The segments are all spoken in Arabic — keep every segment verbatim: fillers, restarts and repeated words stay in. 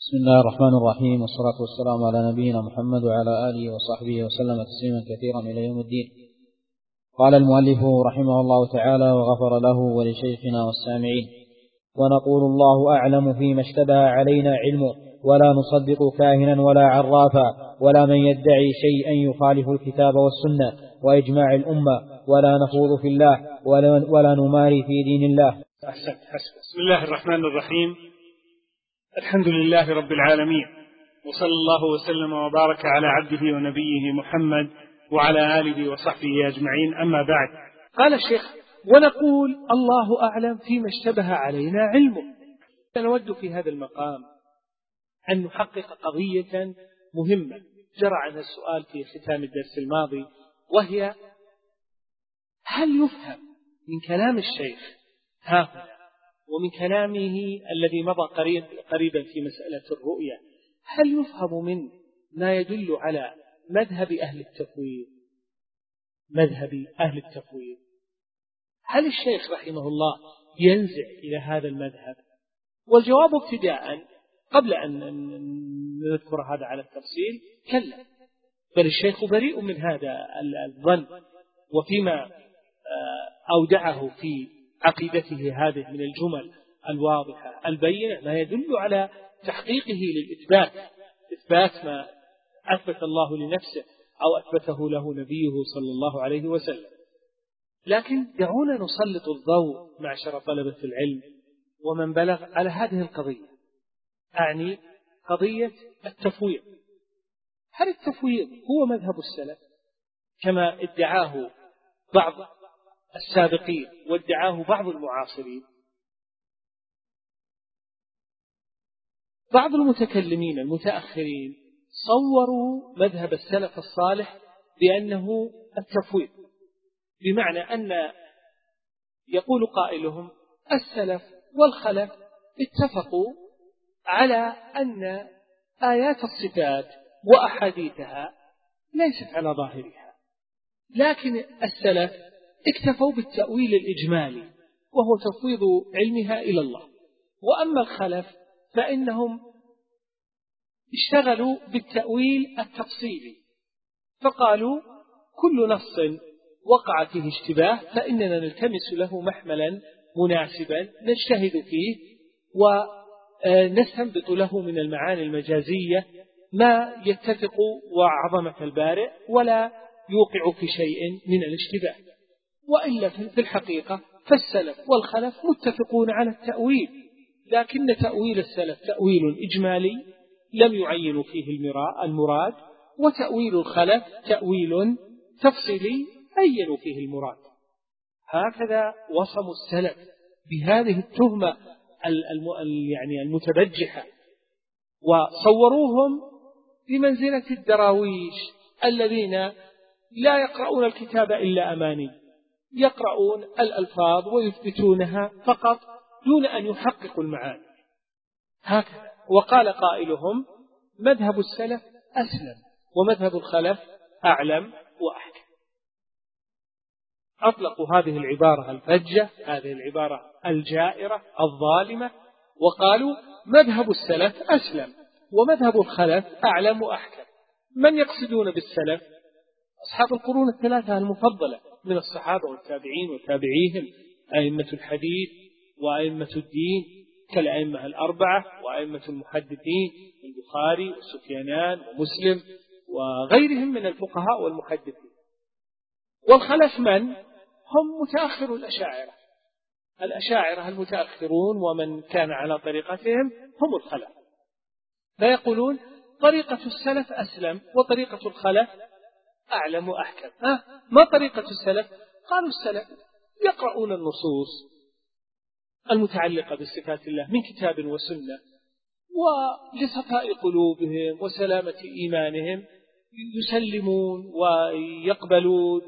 بسم الله الرحمن الرحيم، والصلاة والسلام على نبينا محمد وعلى آله وصحبه وسلم تسليما كثيرا إلى يوم الدين. قال المؤلف رحمه الله تعالى وغفر له ولشيخنا والسامعين: ونقول الله أعلم فيما اشتبه علينا علمه، ولا نصدق كاهنا ولا عرافا ولا من يدعي شيئا يخالف الكتاب والسنة وإجماع الأمة، ولا نخوض في الله ولا, ولا نماري في دين الله. أحسنت. بسم الله الرحمن الرحيم. الحمد لله رب العالمين، وصلى الله وسلم وبارك على عبده ونبيه محمد وعلى آله وصحبه أجمعين، أما بعد. قال الشيخ: ونقول الله أعلم فيما اشتبه علينا علمه. نود في هذا المقام أن نحقق قضية مهمة جرى عنها السؤال في ختام الدرس الماضي، وهي: هل يفهم من كلام الشيخ ها ومن كلامه الذي مضى قريب قريبا في مسألة الرؤية، هل يفهم من ما يدل على مذهب أهل التفويض مذهب أهل التفويض هل الشيخ رحمه الله ينزع إلى هذا المذهب؟ والجواب ابتداء قبل أن نذكر هذا على التفصيل: كلا، بل الشيخ بريء من هذا الظن، وفيما أودعه في عقيدته هذه من الجمل الواضحة البينة ما يدل على تحقيقه للإثبات، إثبات ما أثبت الله لنفسه أو أثبته له نبيه صلى الله عليه وسلم. لكن دعونا نسلط الضوء معشر طلبة العلم ومن بلغ على هذه القضية، أعني قضية التفويض. هل التفويض هو مذهب السلف كما ادعاه بعض السابقين وادعاه بعض المعاصرين؟ بعض المتكلمين المتأخرين صوروا مذهب السلف الصالح بأنه التفويض، بمعنى أن يقول قائلهم: السلف والخلف اتفقوا على أن آيات الصفات وأحاديثها ليست على ظاهرها، لكن السلف اكتفوا بالتأويل الإجمالي وهو تفويض علمها إلى الله، وأما الخلف فإنهم اشتغلوا بالتأويل التفصيلي، فقالوا: كل نص وقع فيه اشتباه فإننا نلتمس له محملا مناسبا نجتهد فيه ونستنبط له من المعاني المجازية ما يتفق وعظمة البارئ ولا يوقع في شيء من الاشتباه. وإلا في الحقيقة فالسلف والخلف متفقون على التأويل، لكن تأويل السلف تأويل إجمالي لم يعين فيه المراد، وتأويل الخلف تأويل تفصيلي عينوا فيه المراد. هكذا وصموا السلف بهذه التهمة يعني المتبجحة، وصوروهم بمنزلة الدراويش الذين لا يقرؤون الكتاب إلا أماني، يقرؤون الألفاظ ويثبتونها فقط دون أن يحققوا المعاني. هكذا. وقال قائلهم: مذهب السلف أسلم ومذهب الخلف أعلم وأحكم. أطلقوا هذه العبارة الفجة، هذه العبارة الجائرة الظالمة، وقالوا: مذهب السلف أسلم ومذهب الخلف أعلم وأحكم. من يقصدون بالسلف؟ أصحاب القرون الثلاثة المفضلة من الصحابة والتابعين وتابعيهم، أئمة الحديث وأئمة الدين كالأئمة الأربعة وأئمة المحدثين البخاري وسفيانان ومسلم وغيرهم من الفقهاء والمحدثين. والخلف من؟ هم متأخر الأشاعرة الأشاعرة المتأخرون، ومن كان على طريقتهم هم الخلف. فيقولون: طريقة السلف أسلم وطريقة الخلف أعلم وأحكم. ها ما طريقة السلف؟ قالوا: السلف يقرؤون النصوص المتعلقة بصفات الله من كتاب وسنة، ولصفاء قلوبهم وسلامة إيمانهم يسلمون ويقبلون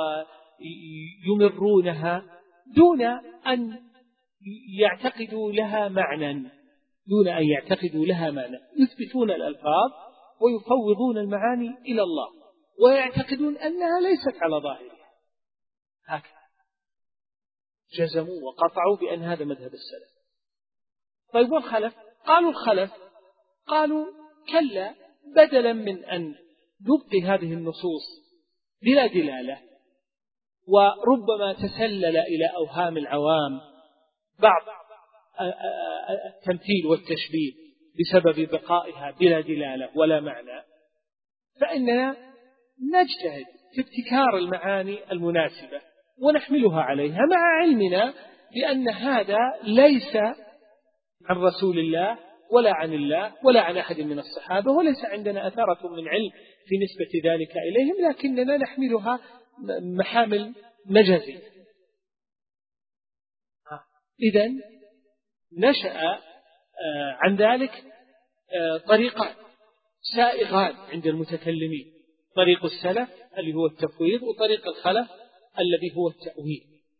ويمرونها دون أن يعتقدوا لها معنى دون أن يعتقدوا لها معنى يثبتون الألفاظ ويفوضون المعاني إلى الله ويعتقدون أنها ليست على ظاهرها. هكذا جزموا وقطعوا بأن هذا مذهب السلف. طيب والخلف؟ قالوا: الخلف قالوا كلا، بدلا من أن نبقي هذه النصوص بلا دلالة وربما تسلل إلى أوهام العوام بعض التمثيل والتشبيه بسبب بقائها بلا دلالة ولا معنى، فإننا نجتهد في ابتكار المعاني المناسبة ونحملها عليها مع علمنا بأن هذا ليس عن رسول الله ولا عن الله ولا عن أحد من الصحابة، وليس عندنا أثرة من علم في نسبة ذلك إليهم، لكننا نحملها محامل مجازية. إذن نشأ عن ذلك طريقان سائغان عند المتكلمين، طريق السلف الذي هو التفويض، وطريق الخلف الذي هو التأويل.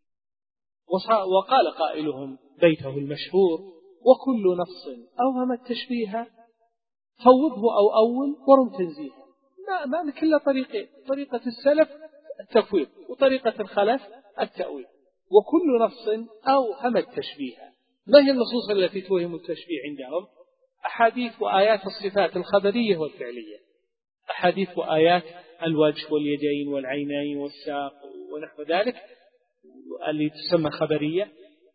وقال قائلهم بيته المشهور: وكل نص أوهم التشبيه فوضه أو أول ورم تنزيها. ما ما كل طريقين، طريقة السلف التفويض وطريقة الخلف التأويل. وكل نص أوهم التشبيه. ما هي النصوص التي توهم التشبيه عندهم؟ أحاديث وآيات الصفات الخبرية والفعلية، أحاديث وآيات الوجه واليدين والعينين والساق ونحو ذلك اللي تسمى خبرية،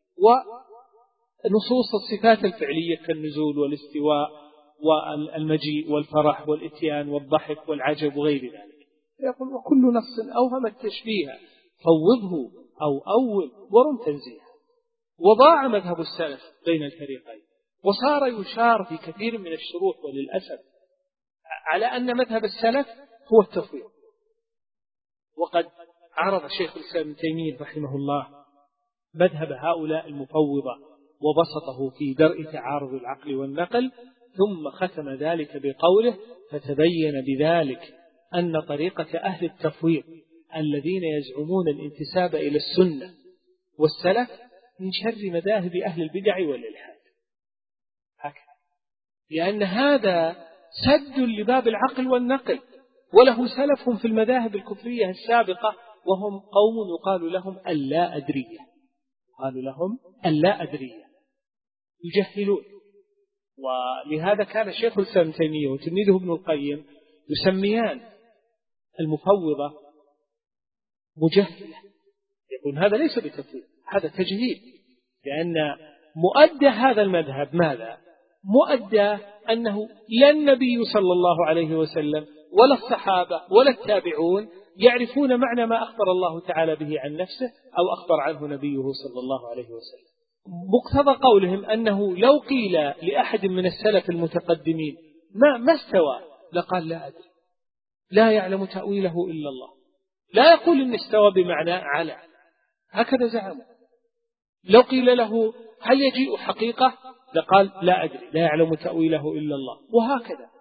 ونصوص الصفات الفعلية كالنزول والاستواء والمجيء والفرح والإتيان والضحك والعجب وغير ذلك. يقول: وكل نص أوهم التشبيه فوضه أو أول ورم تنزيها. وضاع مذهب السلف بين الفريقين، وصار يشار في كثير من الشروح وللأسف على أن مذهب السلف هو التفويض. وقد عرض شيخ الإسلام ابن تيمية رحمه الله مذهب هؤلاء المفوضة وبسطه في درء تعارض العقل والنقل، ثم ختم ذلك بقوله: فتبين بذلك أن طريقة أهل التفويض الذين يزعمون الانتساب إلى السنة والسلف من شر مذاهب أهل البدع والإلحاد. هكذا، لأن هذا سد لباب العقل والنقل، وله سلف في المذاهب الكفرية السابقة، وهم قوم يقال لهم اللا أدرية، قالوا لهم اللا أدرية، يجهلون. ولهذا كان شيخ الإسلام ابن تيمية وتلميذه ابن القيم يسميان المفوضة مجهلة، يقول هذا ليس بتفويض، هذا تجهيل، لأن مؤدى هذا المذهب ماذا؟ مؤدى أنه لا النبي صلى الله عليه وسلم ولا الصحابة ولا التابعون يعرفون معنى ما أخبر الله تعالى به عن نفسه أو أخبر عنه نبيه صلى الله عليه وسلم. مقتضى قولهم أنه لو قيل لأحد من السلف المتقدمين ما ما استوى لقال لا أدري، لا يعلم تأويله إلا الله، لا يقول إن استوى بمعنى على، هكذا زعموا. لو قيل له هل يجيء حقيقة لقال لا أدري، لا يعلم تأويله إلا الله، وهكذا.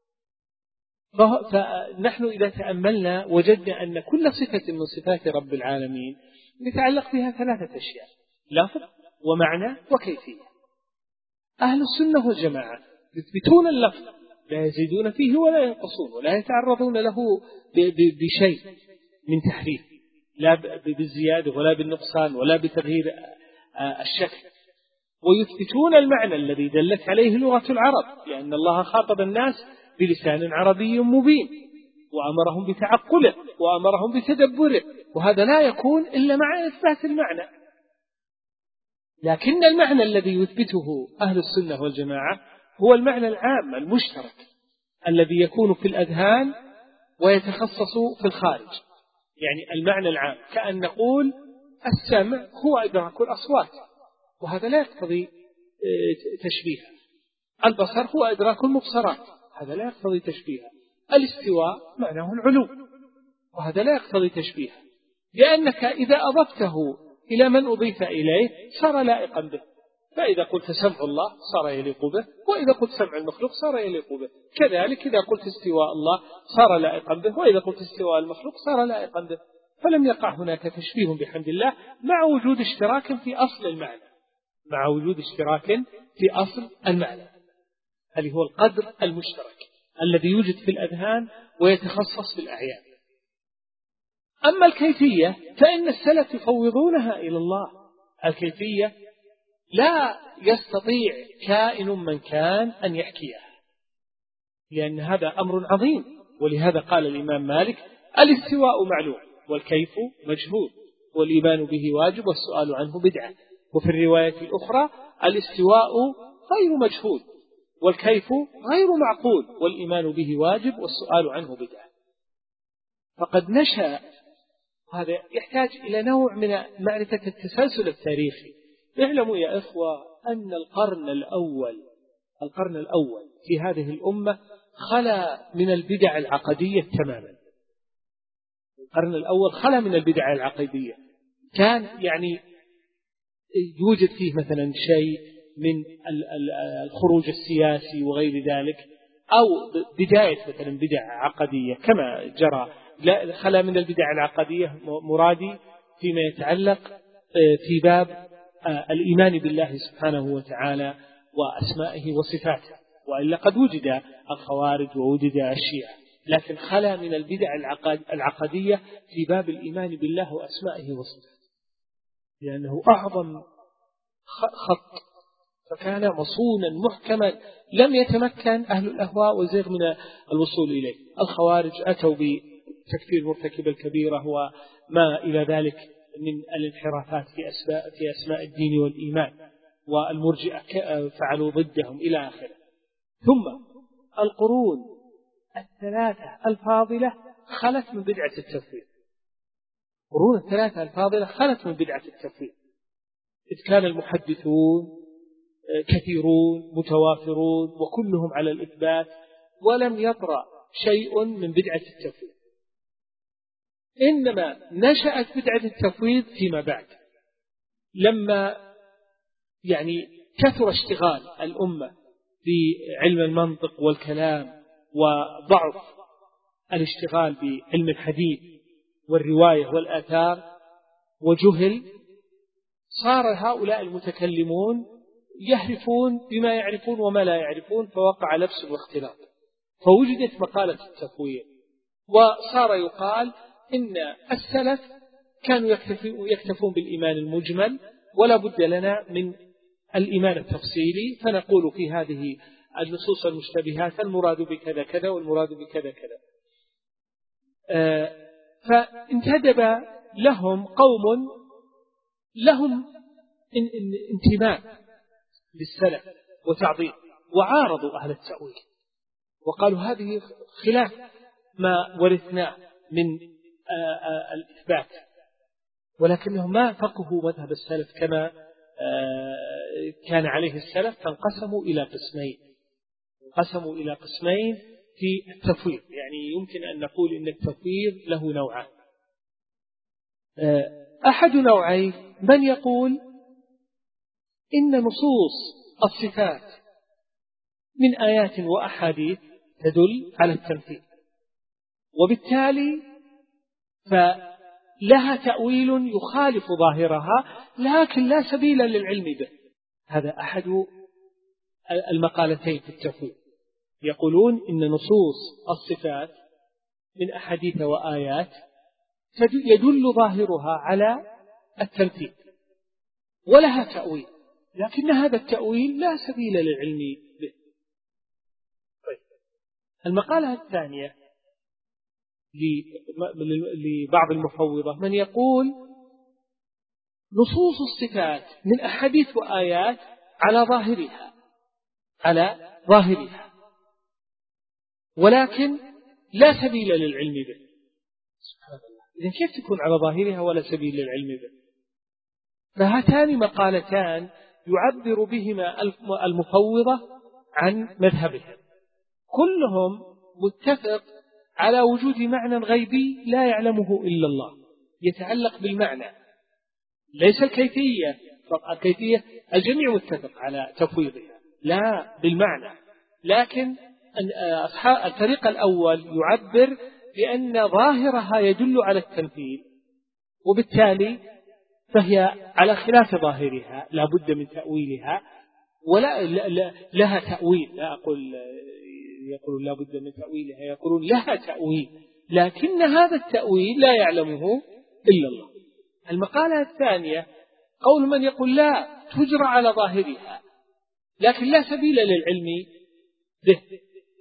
فنحن إذا تأملنا وجدنا أن كل صفة من صفات رب العالمين يتعلق بها ثلاثة أشياء: لفظ ومعنى وكيفية. أهل السنة والجماعة يثبتون اللفظ، لا يزيدون فيه ولا ينقصون، ولا يتعرضون له بشيء من تحريف، لا بالزيادة ولا بالنقصان ولا بتغيير الشكل. ويثبتون المعنى الذي دلت عليه لغة العرب، لأن الله خاطب الناس بلسان عربي مبين، وأمرهم بتعقله وأمرهم بتدبره، وهذا لا يكون إلا مع إثبات المعنى. لكن المعنى الذي يثبته أهل السنة والجماعة هو المعنى العام المشترك الذي يكون في الأذهان ويتخصص في الخارج. يعني المعنى العام كأن نقول السمع هو إدراك الأصوات، وهذا لا يقتضي تشبيها. البصر هو إدراك المبصرات، هذا لا يقتضي تشبيها. الاستواء معناه العلو، وهذا لا يقتضي تشبيها، لأنك إذا أضفته إلى من أضيف إليه صار لائقا به. فإذا قلت سمع الله صار يليق به، وإذا قلت سمع المخلوق صار يليق به. كذلك إذا قلت استواء الله صار لائقا به، وإذا قلت استواء المخلوق صار لائقا به. فلم يقع هناك تشبيه بحمد الله، مع وجود اشتراك في أصل المعنى، مع وجود اشتراك في أصل المعنى اللي هو القدر المشترك الذي يوجد في الأذهان ويتخصص في الأعيان. أما الكيفية فإن السلف يفوضونها إلى الله. الكيفية لا يستطيع كائن من كان أن يحكيها، لأن هذا أمر عظيم. ولهذا قال الإمام مالك: الاستواء معلوم والكيف مجهول والإيمان به واجب والسؤال عنه بدعة. وفي الرواية الأخرى: الاستواء غير مجهول والكيف غير معقول والإيمان به واجب والسؤال عنه بدعة. فقد نشأ، هذا يحتاج إلى نوع من معرفة التسلسل التاريخي. اعلموا يا إخوة أن القرن الأول القرن الأول في هذه الأمة خلا من البدع العقدية تماما. القرن الأول خلا من البدع العقدية، كان يعني يوجد فيه مثلا شيء من الخروج السياسي وغير ذلك، أو بداية مثلا بدع عقدية كما جرى. لا، خلا من البدع العقدية مرادي فيما يتعلق في باب الإيمان بالله سبحانه وتعالى وأسمائه وصفاته، وإلا قد وجد الخوارج ووجد الشيعة، لكن خلا من البدع العقدية في باب الإيمان بالله وأسمائه وصفاته، لأنه أعظم خط، فكان مصونا محكما لم يتمكن أهل الأهواء والزيغ من الوصول إليه. الخوارج أتوا بتكفير مرتكب الكبيرة وما إلى ذلك من الانحرافات في أسماء, في أسماء الدين والإيمان، والمرجئة فعلوا ضدهم إلى آخره. ثم القرون الثلاثة الفاضلة خلت من بدعة التفويض. القرون الثلاثة الفاضلة خلت من بدعة التفويض، إذ كان المحدثون كثيرون متوافرون وكلهم على الإثبات، ولم يطرأ شيء من بدعة التفويض. إنما نشأت بدعة التفويض فيما بعد، لما يعني كثر اشتغال الأمة بعلم المنطق والكلام وضعف الاشتغال بعلم الحديث والرواية والآثار، وجهل، صار هؤلاء المتكلمون يهرفون بما يعرفون وما لا يعرفون، فوقع لبس واختلاط، فوجدت مقالة التفويض، وصار يقال إن السلف كانوا يكتفون بالإيمان المجمل ولا بد لنا من الإيمان التفصيلي، فنقول في هذه النصوص المشتبهات المراد بكذا كذا والمراد بكذا كذا. آه فانتدب لهم قوم لهم انتماء للسلف وتعظيم، وعارضوا أهل التأويل وقالوا هذه خلاف ما ورثناه من الإثبات، ولكنهم ما فقهوا مذهب السلف كما كان عليه السلف، فانقسموا إلى قسمين انقسموا إلى قسمين في التفويض. يعني يمكن أن نقول إن التفويض له نوعان. أحد نوعين من يقول إن نصوص الصفات من آيات وأحاديث تدل على التمثيل، وبالتالي فلها تأويل يخالف ظاهرها لكن لا سبيل للعلم به. هذا أحد المقالتين في التفويض، يقولون إن نصوص الصفات من أحاديث وآيات يدل ظاهرها على التمثيل ولها تأويل، لكن هذا التأويل لا سبيل للعلم به. طيب. المقالة الثانية لبعض المفوضة من يقول نصوص الصفات من أحاديث وآيات على ظاهرها على ظاهرها ولكن لا سبيل للعلم به. سبحان الله، إذن كيف تكون على ظاهرها ولا سبيل للعلم به؟ فهاتان مقالتان يعبر بهما المفوضة عن مذهبهم، كلهم متفق على وجود معنى غيبي لا يعلمه إلا الله يتعلق بالمعنى، ليس الكيفية. الكيفية الجميع متفق على تفويضها، لا بالمعنى. لكن الطريق الأول يعبر بأن ظاهرها يدل على التمثيل، وبالتالي فهي على خلاف ظاهرها لا بد من تأويلها، ولا لها تأويل. لا أقول يقولون لا بد من تأويلها، يقولون لها تأويل لكن هذا التأويل لا يعلمه إلا الله. المقالة الثانية قول من يقول لا تجرى على ظاهرها لكن لا سبيل للعلم به،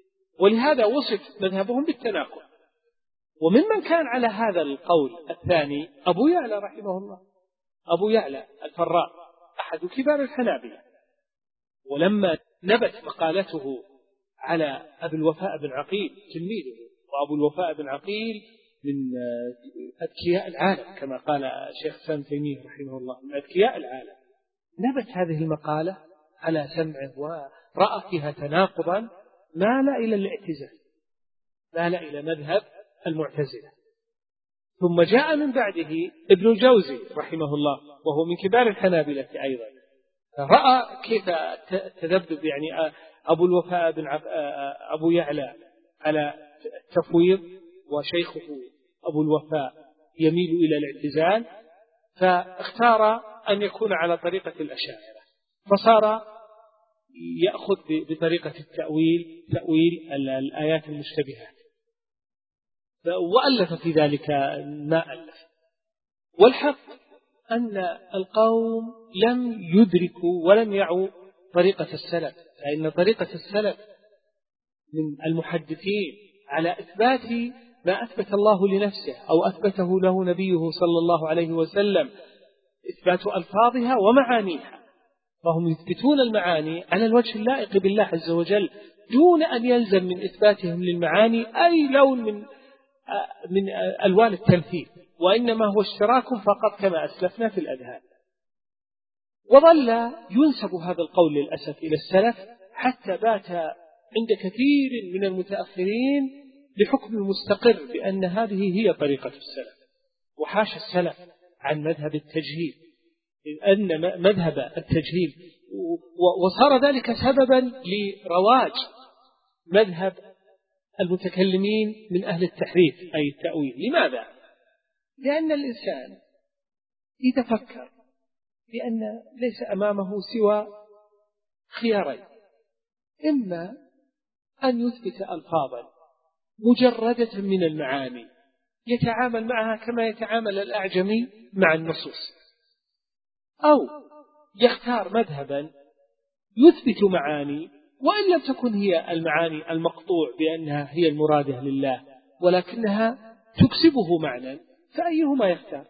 ولهذا وصف مذهبهم بالتناقض. وممن كان على هذا القول الثاني أبو يعلى رحمه الله، أبو يعلى الفراء أحد كبار الحنابلة، ولما نبت مقالته على أبي الوفاء بن عقيل تلميذه، وأبو الوفاء بن عقيل من أذكياء العالم كما قال الشيخ ابن تيمية رحمه الله، من أذكياء العالم، نبت هذه المقالة على سمعه ورأى فيها تناقضا مال إلى الاعتزال، مال إلى مذهب المعتزلة. ثم جاء من بعده ابن الجوزي رحمه الله وهو من كبار الحنابلة أيضا، رأى كيف تذبذب يعني أبو الوفاء بن أبو يعلى على التفويض وشيخه أبو الوفاء يميل إلى الاعتزال، فاختار أن يكون على طريقة الأشاعرة، فصار يأخذ بطريقة التأويل، تأويل الآيات المشتبهات، وألف في ذلك ما ألف. والحق أن القوم لم يدركوا ولم يعوا طريقة السلف، فإن طريقة السلف من المحدثين على إثبات ما أثبت الله لنفسه أو أثبته له نبيه صلى الله عليه وسلم، إثبات ألفاظها ومعانيها، فهم يثبتون المعاني على الوجه اللائق بالله عز وجل دون أن يلزم من إثباتهم للمعاني أي لون من من ألوان التمثيل، وإنما هو اشتراك فقط كما أسلفنا في الأذهان. وظل ينسب هذا القول للأسف إلى السلف حتى بات عند كثير من المتأخرين لحكم مستقر بأن هذه هي طريقة السلف، وحاش السلف عن مذهب التجهيل، أن مذهب التجهيل، وصار ذلك سببا لرواج مذهب المتكلمين من أهل التحريف أي التأويل. لماذا؟ لأن الإنسان إذا فكر بأن ليس أمامه سوى خيارين، إما أن يثبت ألفاظا مجردة من المعاني يتعامل معها كما يتعامل الأعجمي مع النصوص، أو يختار مذهبا يثبت معاني وإن لم تكن هي المعاني المقطوع بأنها هي المرادة لله ولكنها تكسبه معنى، فأيهما يختار؟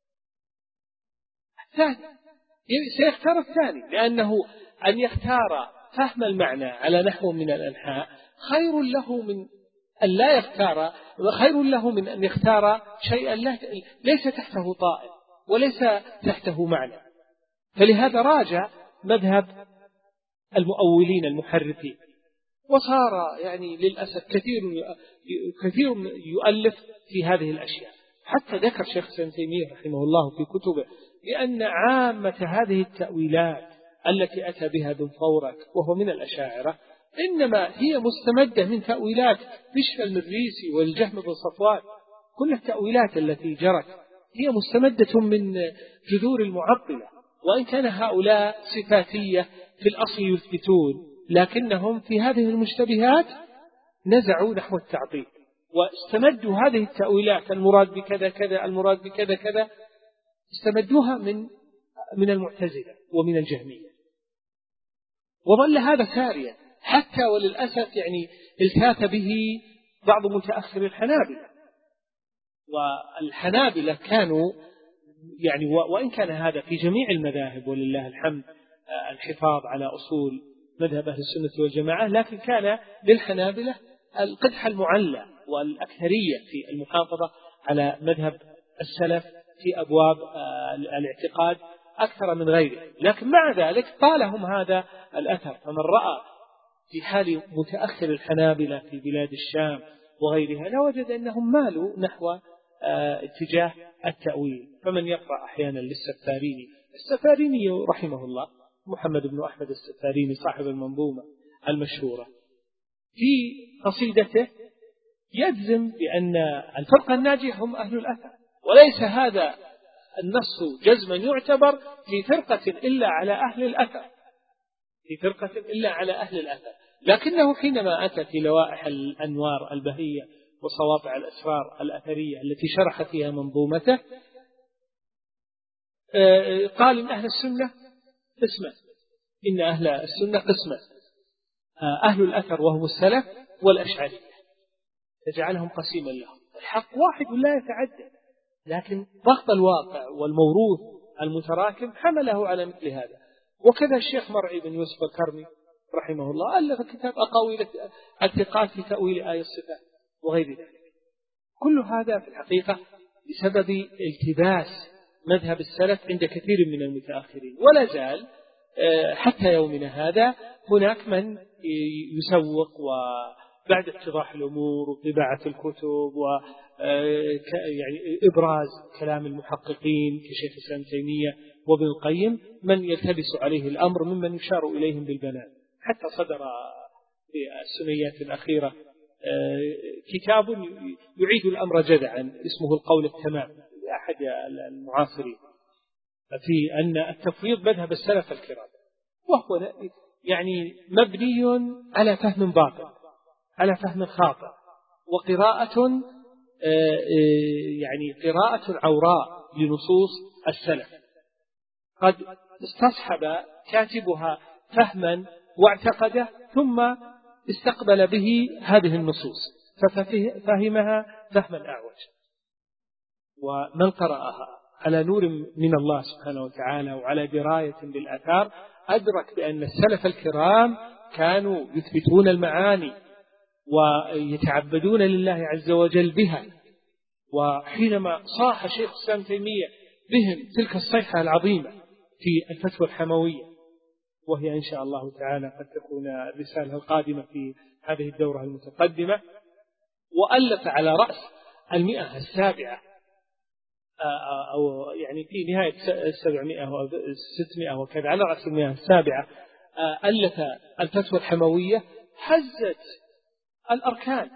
الثاني، سيختار الثاني، لأنه أن يختار فهم المعنى على نحو من الأنحاء خير له من أن لا يختار، خير له من أن يختار شيئا ليس تحته طائل وليس تحته معنى. فلهذا راجع مذهب المؤولين المحرفين، وصار يعني للأسف كثير كثير يؤلف في هذه الأشياء. حتى ذكر شيخ ابن تيمية رحمه الله في كتبه بأن عامة هذه التأويلات التي أتى بها ذو الفورك وهو من الأشاعرة إنما هي مستمدة من تأويلات بشر المريسي والجهم بن صفوان. كل التأويلات التي جرت هي مستمدة من جذور المعطلة، وإن كان هؤلاء صفاتية في الأصل يثبتون، لكنهم في هذه المشتبهات نزعوا نحو التعطيل واستمدوا هذه التأويلات المراد بكذا كذا المراد بكذا كذا، استمدوها من من المعتزلة ومن الجهمية، وظل هذا ساريا حتى وللأسف يعني التات به بعض متأخر الحنابلة. والحنابلة كانوا يعني وإن كان هذا في جميع المذاهب ولله الحمد الحفاظ على أصول مذهب أهل السنة والجماعة، لكن كان للحنابلة القدح المعلى والأكثرية في المحافظة على مذهب السلف في أبواب الاعتقاد أكثر من غيره. لكن مع ذلك طالهم هذا الأثر، فمن رأى في حال متأخر الحنابلة في بلاد الشام وغيرها لوجد أنهم مالوا نحو اتجاه التأويل. فمن يقرأ أحيانا للسفاريني، السفاريني رحمه الله محمد بن أحمد السفاريني صاحب المنظومة المشهورة، في قصيدته يجزم بأن الفرقة الناجية هم أهل الأثر، وليس هذا النص جزما يعتبر في فرقة إلا على أهل الأثر، في فرقة إلا على أهل الأثر. لكنه حينما أتى في لوائح الأنوار البهية وصواطع الأسرار الأثرية التي شرح فيها منظومته قال إن أهل السنة قسمة، إن أهل السنة قسمة، أهل الأثر وهم السلف والأشعرية، تجعلهم قسيما لهم. الحق واحد لا يتعدد، لكن ضغط الواقع والموروث المتراكم حمله على مثل هذا. وكذا الشيخ مرعي بن يوسف الكرمي رحمه الله ألف كتاب أقاويل الثقات في تأويل آية الصفات وغير ذلك. كل هذا في الحقيقة بسبب التباس مذهب السلف عند كثير من المتأخرين، ولا زال حتى يومنا هذا هناك من يسوق وبعد اتضاح الأمور وطباعة الكتب و يعني إبراز كلام المحققين كشيخ الإسلام تيمية وابن القيم من يلتبس عليه الأمر ممن يشار إليهم بالبنان. حتى صدر في السنيات الأخيرة كتاب يعيد الأمر جذعا اسمه القول التمام لأحد المعاصرين في أن التفويض مذهب السلف الكرام، وهو يعني مبني على فهم باطل، على فهم خاطئ، وقراءة يعني قراءة عوراء لنصوص السلف قد استصحب كاتبها فهما واعتقده ثم استقبل به هذه النصوص ففهمها فهما أعوج. ومن قرأها على نور من الله سبحانه وتعالى وعلى دراية بالآثار أدرك بأن السلف الكرام كانوا يثبتون المعاني ويتعبدون لله عز وجل بها. وحينما صاح شيخ الإسلام تيمية بهم تلك الصيحة العظيمة في الفتوى الحموية، وهي إن شاء الله تعالى قد تكون الرسالة القادمة في هذه الدورة المتقدمة، وألف على رأس المئة السابعة أو يعني في نهاية السبعمائة أو ستمائة وكذا، على رأس المئة السابعة ألف الفتوى الحموية هزت الأركان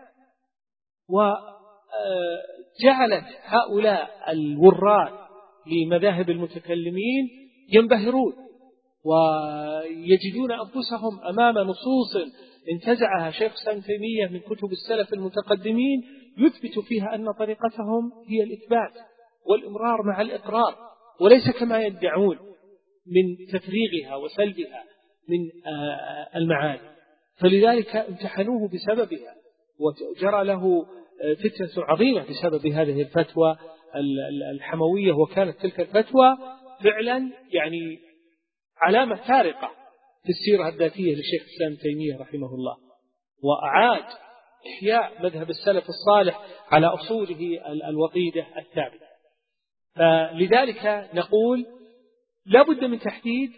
وجعلت هؤلاء الوراد لمذاهب المتكلمين ينبهرون ويجدون أنفسهم أمام نصوص انتزعها شيخ الإسلام تيمية من كتب السلف المتقدمين يثبت فيها أن طريقتهم هي الإثبات والإمرار مع الإقرار، وليس كما يدعون من تفريغها وسلبها من المعاني. فلذلك امتحنوه بسببها وجرى له فتنة عظيمة بسبب هذه الفتوى الحموية. وكانت تلك الفتوى فعلا يعني علامة فارقة في السيرة الذاتية للشيخ الإسلام تيمية رحمه الله، وأعاد إحياء مذهب السلف الصالح على أصوله الوطيدة الثابتة. فلذلك نقول لا بد من تحديد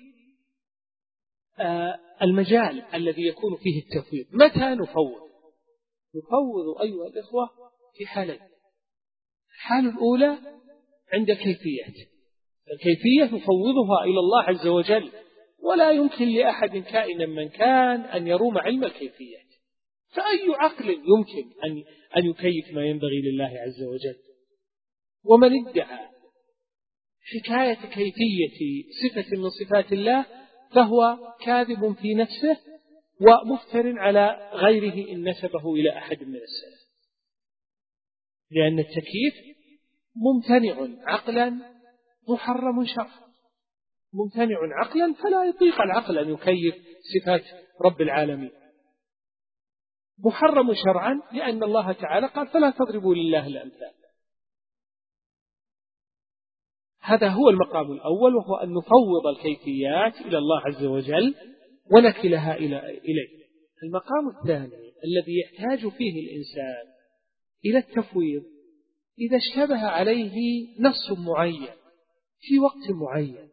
المجال الذي يكون فيه التفويض. متى نفوض؟ نفوض أيها الإخوة في حالين. الحالة الأولى عند الكيفيات، الكيفية نفوضها إلى الله عز وجل، ولا يمكن لأحد كائنا من كان أن يروم علم الكيفيات، فأي عقل يمكن أن أن يكيف ما ينبغي لله عز وجل؟ ومن ادعى حكاية كيفية صفة من صفات الله فهو كاذب في نفسه ومفتر على غيره إن نسبه إلى أحد من السلف، لأن التكييف ممتنع عقلا محرم شرعا. ممتنع عقلا فلا يطيق العقل أن يكيف صفات رب العالمين. محرم شرعا لأن الله تعالى قال فلا تضربوا لله الأمثال. هذا هو المقام الأول، وهو أن نفوض الكيفيات إلى الله عز وجل ونكلها إليه. المقام الثاني الذي يحتاج فيه الإنسان إلى التفويض إذا اشتبه عليه نص معين في وقت معين،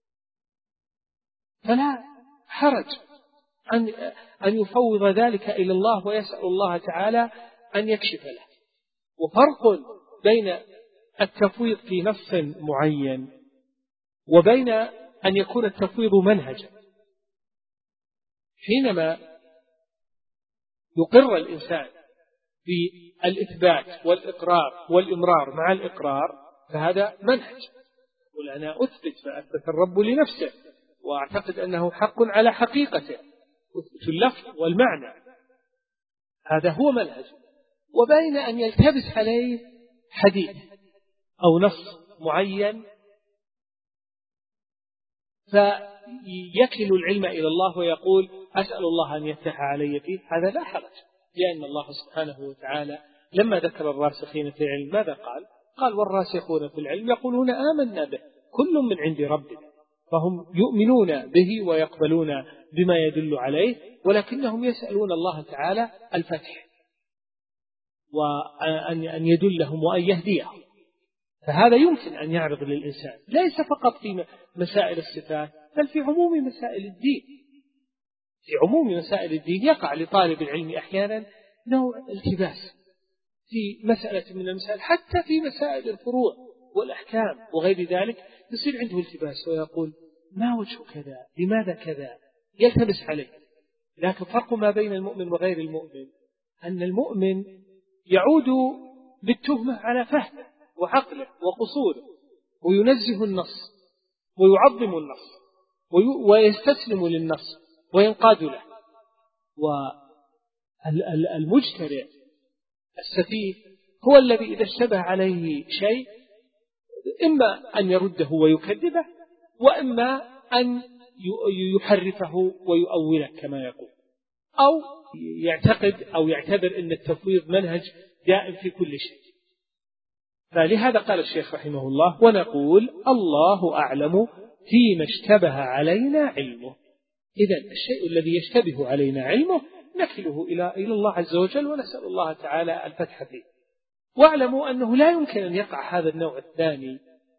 فلا حرج أن أن يفوض ذلك إلى الله ويسأل الله تعالى أن يكشف له. وفرق بين التفويض في نص معين وبين أن يكون التفويض منهجا. حينما يقر الإنسان بالإثبات والإقرار والإمرار مع الإقرار فهذا منهج، يقول أنا أثبت ما أثبت الرب لنفسه وأعتقد أنه حق على حقيقته، أثبت اللفظ والمعنى، هذا هو منهج. وبين أن يلتبس عليه حديث أو نص معين فيكل العلم إلى الله ويقول أسأل الله أن يفتح علي فيه، هذا لا حرج، لأن الله سبحانه وتعالى لما ذكر الراسخين في العلم ماذا قال؟ قال والراسخون في العلم يقولون آمنا به كل من عند ربنا، فهم يؤمنون به ويقبلون بما يدل عليه، ولكنهم يسألون الله تعالى الفتح وأن يدلهم وأن يهديهم. فهذا يمكن أن يعرض للإنسان ليس فقط في مسائل الصفات بل في عموم مسائل الدين. في عموم مسائل الدين يقع لطالب العلم أحيانا نوع التباس في مسألة من المسائل، حتى في مسائل الفروع والأحكام وغير ذلك يصير عنده التباس ويقول ما وجه كذا، لماذا كذا، يلتبس عليه. لكن فرق ما بين المؤمن وغير المؤمن أن المؤمن يعود بالتهمة على فهمه وعقله وقصوره، وينزه النص ويعظم النص ويستسلم للنص وينقاد له. والمجترئ السفيه هو الذي إذا اشتبه عليه شيء إما أن يرده ويكذبه، وإما أن يحرفه ويؤوله كما يقول، أو يعتقد أو يعتبر أن التفويض منهج دائم في كل شيء. فلهذا قال الشيخ رحمه الله ونقول الله أعلم فيما اشتبه علينا علمه. إذن الشيء الذي يشتبه علينا علمه نكله إلى إلى الله عز وجل ونسأل الله تعالى الفتح فيه. واعلموا أنه لا يمكن أن يقع هذا النوع الثاني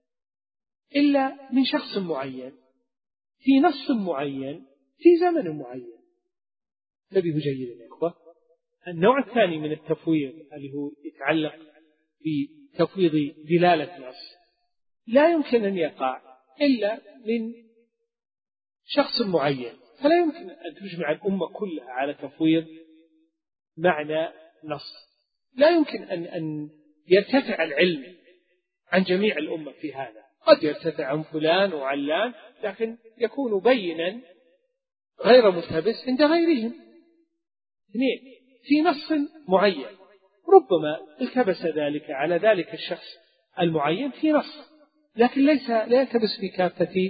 إلا من شخص معين في نص معين في زمن معين. انتبهوا جيدا يا إخوة، النوع الثاني من التفويض اللي هو يتعلق بتفويض دلالة نص لا يمكن أن يقع إلا من شخص معين، فلا يمكن أن تجمع الأمة كلها على تفويض معنى نص. لا يمكن أن أن يرتفع العلم عن جميع الأمة في هذا، قد يرتفع عن فلان وعلان لكن يكون بينا غير ملتبس عند غيرهم. اثنين في نص معين ربما التبس ذلك على ذلك الشخص المعين في نص، لكن ليس لا يلتبس في كافة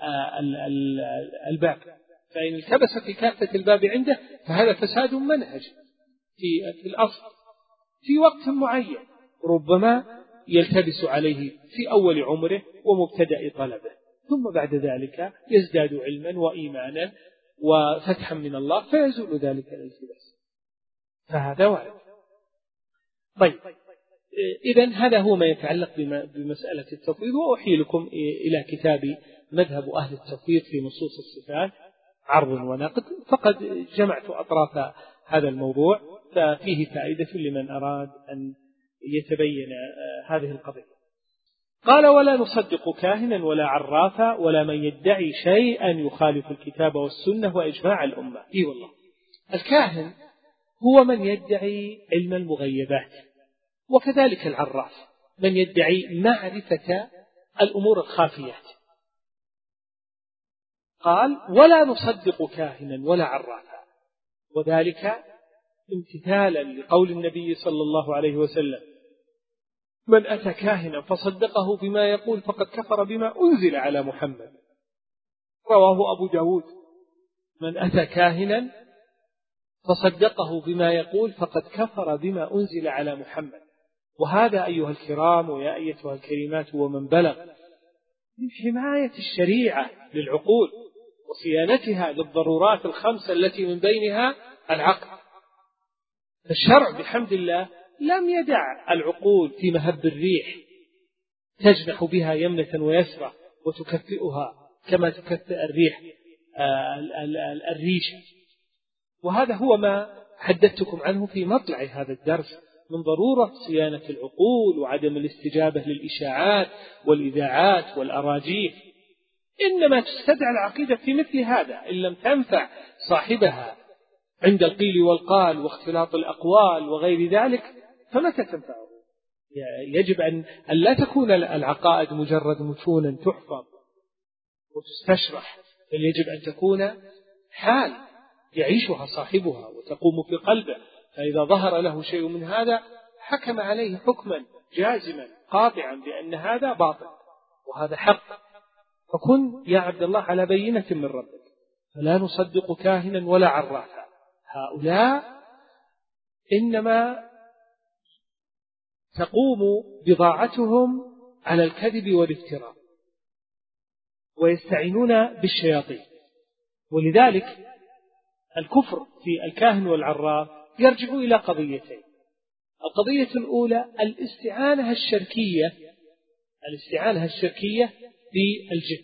الباب. فإن التبس في كافة الباب عنده فهذا فساد منهج في في الأصل. في وقت معين ربما يلتبس عليه في أول عمره ومبتدأ طلبه، ثم بعد ذلك يزداد علما وإيمانا وفتحا من الله فيزول ذلك الالتباس، فهذا وارد. طيب إذن هذا هو ما يتعلق بمسألة التفويض. وأحيلكم إلى كتاب مذهب أهل التفويض في نصوص الصفات عرض ونقد، فقد جمعت أطراف هذا الموضوع ففيه فائدة لمن أراد أن يتبين هذه القضية. قال ولا نصدق كاهنا ولا عرافا ولا من يدعي شيئا يخالف الكتاب والسنة وإجماع الأمة. إي والله الكاهن هو من يدعي علم المغيبات، وكذلك العراف من يدعي معرفة الأمور الخافيات. قال ولا نصدق كاهنا ولا عرافا، وذلك امتثالا لقول النبي صلى الله عليه وسلم من أتى كاهنا فصدقه بما يقول فقد كفر بما أنزل على محمد، رواه أبو داود. من أتى كاهنا فصدقه بما يقول فقد كفر بما أنزل على محمد. وهذا أيها الكرام ويا أيتها الكريمات ومن بلغ من حماية الشريعة للعقول وصيانتها للضرورات الخمسة التي من بينها العقل. الشرع بحمد الله لم يدع العقول في مهب الريح تجنح بها يمنة ويسرى وتكفئها كما تكفئ الريح الريشة. وهذا هو ما حدثتكم عنه في مطلع هذا الدرس من ضرورة صيانة العقول وعدم الاستجابة للإشاعات والإذاعات والأراجيف. إنما تستدعى العقيدة في مثل هذا، إن لم تنفع صاحبها عند القيل والقال واختلاط الأقوال وغير ذلك فمتى تنفعه؟ يجب أن لا تكون العقائد مجرد متونا تحفظ وتستشرح، بل يجب أن تكون حال يعيشها صاحبها وتقوم في قلبه، فإذا ظهر له شيء من هذا حكم عليه حكما جازما قاطعا بأن هذا باطل وهذا حق. فكن يا عبد الله على بينة من ربك، فلا نصدق كاهنا ولا عرافا. هؤلاء إنما تقوم بضاعتهم على الكذب والافتراء، ويستعينون بالشياطين. ولذلك الكفر في الكاهن والعراف يرجع إلى قضيتين. القضية الأولى الاستعانة الشركية الاستعانة الشركية بالجن.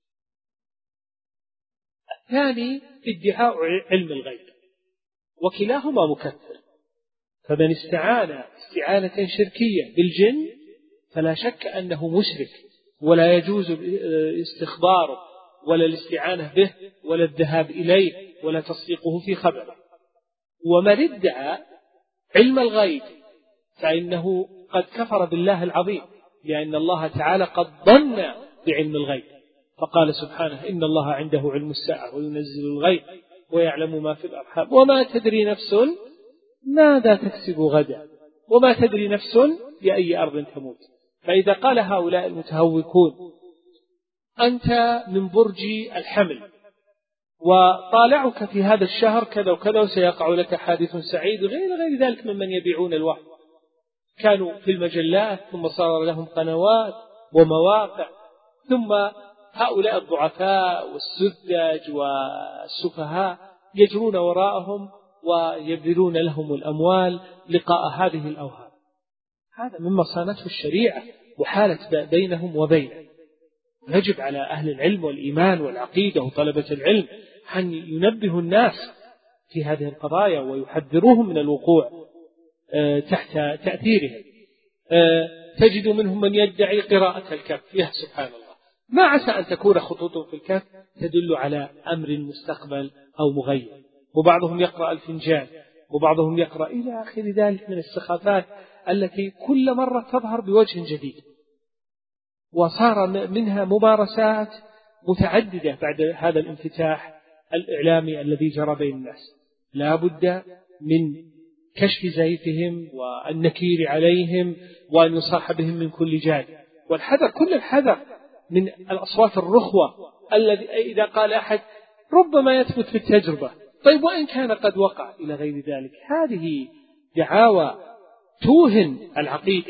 الثاني ادعاء علم الغيب، وكلاهما مكفر. فمن استعان استعانة شركية بالجن فلا شك أنه مشرك، ولا يجوز استخباره ولا الاستعانة به ولا الذهاب إليه ولا تصديقه في خبره. ومن ادعى علم الغيب فإنه قد كفر بالله العظيم، لأن الله تعالى قد ظن بعلم الغيب، فقال سبحانه: إن الله عنده علم الساعة وينزل الغيب ويعلم ما في الأرحام وما تدري نفس ماذا تكسب غدا وما تدري نفس بأي أرض تموت. فإذا قال هؤلاء المتهوكون: أنت من برج الحمل وطالعك في هذا الشهر كذا وكذا وسيقع لك حادث سعيد، غير غير ذلك ممن يبيعون الوهم، كانوا في المجلات ثم صار لهم قنوات ومواقع، ثم هؤلاء الضعفاء والسذج والسفهاء يجرون وراءهم ويبذلون لهم الأموال لقاء هذه الأوهام. هذا مما صانته الشريعة وحالت بينهم وبينه. يجب على أهل العلم والإيمان والعقيدة وطلبة العلم أن ينبهوا الناس في هذه القضايا ويحذروهم من الوقوع تحت تأثيرهم. تجد منهم من يدعي قراءة الكهف، يا سبحان الله، ما عسى أن تكون خطوط في الكهف تدل على أمر مستقبل أو مغير. وبعضهم يقرأ الفنجان، وبعضهم يقرأ إلى آخر ذلك من السخافات التي كل مرة تظهر بوجه جديد، وصار منها ممارسات متعددة بعد هذا الانفتاح الإعلامي الذي جرى بين الناس. لا بد من كشف زيفهم والنكير عليهم وأن يصاح بهم من كل جانب، والحذر كل الحذر من الأصوات الرخوة الذي إذا قال أحد ربما يثبت في التجربة، طيب وإن كان قد وقع إلى غير ذلك. هذه دعاوى توهن العقيدة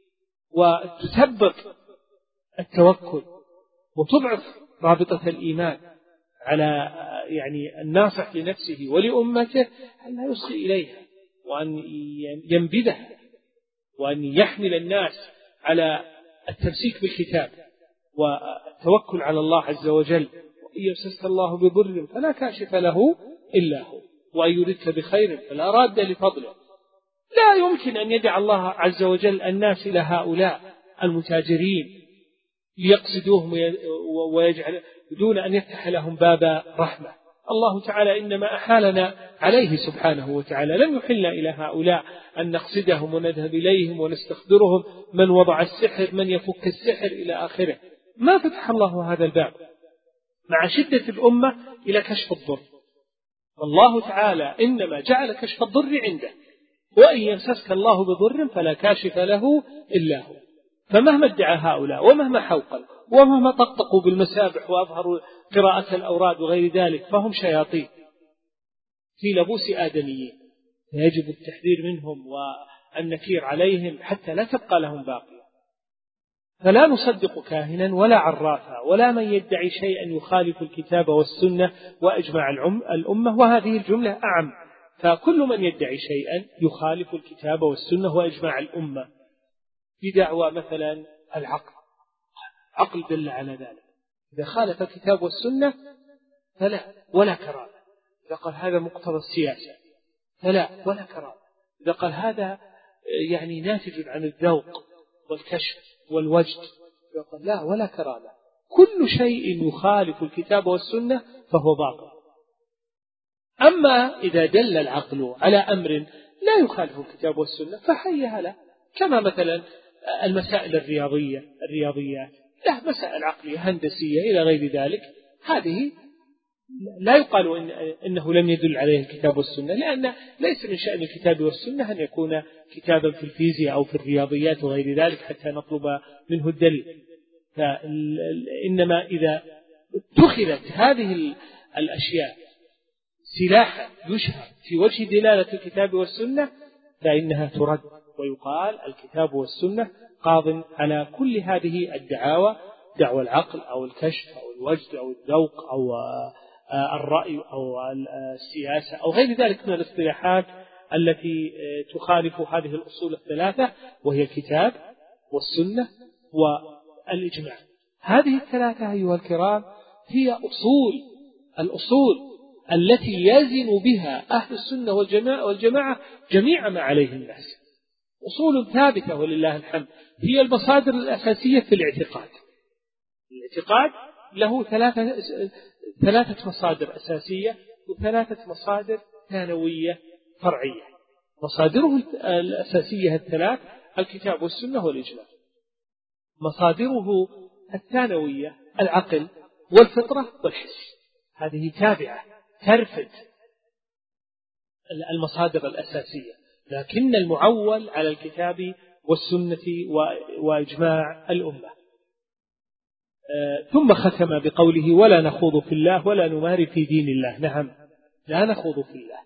وتثبط التوكل وتضعف رابطة الإيمان على يعني الناصح لنفسه ولأمته أن لا يصغي إليها وأن ينبذها وأن يحمل الناس على التمسيك بالكتاب والتوكل على الله عز وجل. وإن يمسسك الله بضر فلا كاشف له إلا هو، وأن يردك بخير فلا راد لفضله. لا يمكن أن يدع الله عز وجل الناس إلى هؤلاء المتاجرين ليقصدوهم ويجعل بدون أن يفتح لهم باب رحمة. الله تعالى إنما أحالنا عليه سبحانه وتعالى، لم يحلنا إلى هؤلاء أن نقصدهم ونذهب إليهم ونستخبرهم من وضع السحر، من يفك السحر إلى آخره. ما فتح الله هذا الباب مع شدة الأمة إلى كشف الضر. والله تعالى إنما جعل كشف الضر عنده، وإن يمسسك الله بضر فلا كاشف له إلا هو. فمهما ادعى هؤلاء ومهما حوقوا ومهما طقطقوا بالمسابح وأظهروا قراءة الأوراد وغير ذلك فهم شياطين في لبوس آدميين، فيجب التحذير منهم والنكير عليهم حتى لا تبقى لهم باقية. فلا نصدق كاهنا ولا عرافا ولا من يدعي شيئا يخالف الكتاب والسنة وأجمع الأمة، وهذه الجملة أعم، فكل من يدعي شيئا يخالف الكتاب والسنة وأجمع الأمة بدعوى مثلا العقل، عقل دل على ذلك، إذا خالف الكتاب والسنة فلا ولا كرامة. إذا قال هذا مقتضى السياسة فلا ولا كرامة. إذا قال هذا يعني ناتج عن الذوق والكشف والوجد فقال لا ولا كرامة. كل شيء يخالف الكتاب والسنة فهو باطل. أما إذا دل العقل على أمر لا يخالف الكتاب والسنة فحيها له، كما مثلا المسائل الرياضية الرياضيات له مسائل عقلية هندسية إلى غير ذلك، هذه لا يقال إن إنه لم يدل عليه الكتاب والسنة، لأن ليس من شأن الكتاب والسنة أن يكون كتابا في الفيزياء أو في الرياضيات وغير ذلك حتى نطلب منه الدليل. إنما إذا اتخذت هذه الأشياء سلاحا يشهر في وجه دلالة الكتاب والسنة فإنها ترد، ويقال الكتاب والسنة قاض على كل هذه الدعاوى، دعوى العقل أو الكشف أو الوجد أو الذوق أو الرأي أو السياسة أو غير ذلك من الاصطلاحات التي تخالف هذه الأصول الثلاثة، وهي الكتاب والسنة والإجماع. هذه الثلاثة أيها الكرام هي أصول الأصول التي يزن بها أهل السنة والجماعة, والجماعة جميع ما عليه الناس، أصول ثابتة ولله الحمد. هي المصادر الأساسية في الاعتقاد. الاعتقاد له ثلاثة, ثلاثة مصادر أساسية وثلاثة مصادر ثانوية فرعية. مصادره الأساسية الثلاث الكتاب والسنة والإجماع. مصادره الثانوية العقل والفطرة والحس. هذه تابعة ترفد المصادر الأساسية، لكن المعول على الكتاب والسنة وإجماع الأمة. ثم ختم بقوله ولا نخوض في الله ولا نماري في دين الله. نعم، لا نخوض في الله.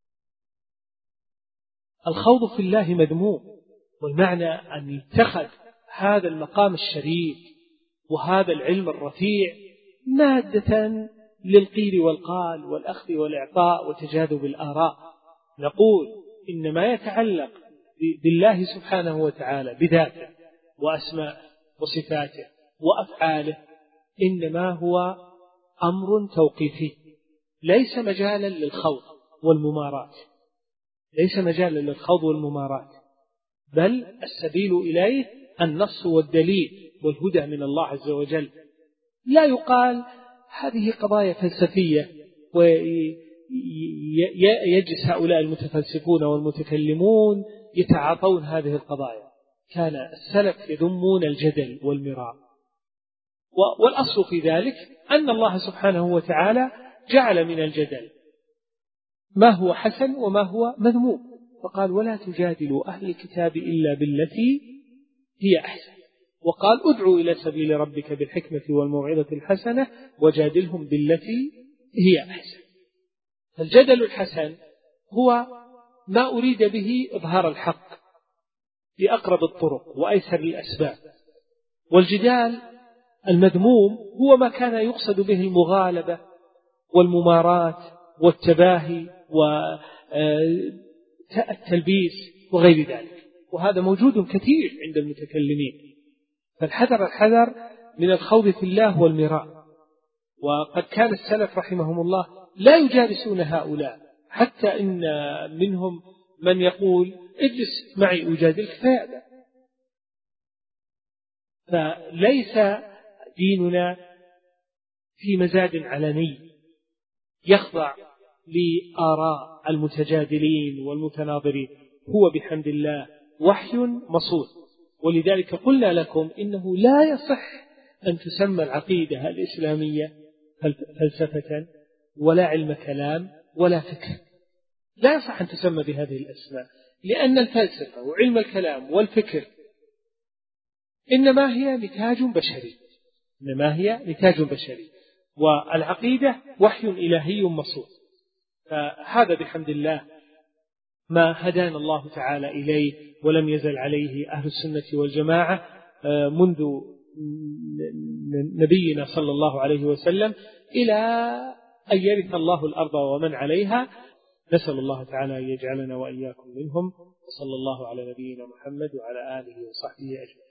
الخوض في الله مذموم، والمعنى أن يتخذ هذا المقام الشريف وهذا العلم الرفيع مادة للقيل والقال والأخذ والإعطاء وتجاذب الآراء. نقول إن ما يتعلق بالله سبحانه وتعالى بذاته وأسمائه وصفاته وأفعاله إنما هو أمر توقيفي، ليس مجالا للخوض والممارات، ليس مجالا للخوض والممارات، بل السبيل إليه النص والدليل والهدى من الله عز وجل. لا يقال هذه قضايا فلسفية ويجلس هؤلاء المتفلسفون والمتكلمون يتعاطون هذه القضايا. كان السلف يذمون الجدل والمراء، والأصل في ذلك أن الله سبحانه وتعالى جعل من الجدل ما هو حسن وما هو مذموم، فقال ولا تجادلوا أهل الكتاب إلا بالتي هي أحسن، وقال ادعوا إلى سبيل ربك بالحكمة والموعظة الحسنة وجادلهم بالتي هي أحسن. فالجدل الحسن هو ما أريد به إظهار الحق بأقرب الطرق وأيسر الأسباب، والجدال المذموم هو ما كان يقصد به المغالبة والممارات والتباهي والتلبيس وغير ذلك، وهذا موجود كثير عند المتكلمين. فالحذر الحذر من الخوض في الله والمراء. وقد كان السلف رحمهم الله لا يجالسون هؤلاء، حتى إن منهم من يقول اجلس معي أجادلك فيأبى. فليس ديننا في مزاد علني يخضع لآراء المتجادلين والمتناظرين، هو بحمد الله وحي مصون. ولذلك قلنا لكم إنه لا يصح أن تسمى العقيدة الإسلامية فلسفة ولا علم كلام ولا فكر، لا يصح أن تسمى بهذه الأسماء، لأن الفلسفة وعلم الكلام والفكر إنما هي نتاج بشري، إنما هي نتاج بشري، والعقيدة وحي إلهي مصون. فهذا بحمد الله ما هدانا الله تعالى إليه، ولم يزل عليه أهل السنة والجماعة منذ نبينا صلى الله عليه وسلم إلى أن يرث الله الأرض ومن عليها. نسأل الله تعالى أن يجعلنا وإياكم منهم، وصلى الله على نبينا محمد وعلى آله وصحبه أجمعين.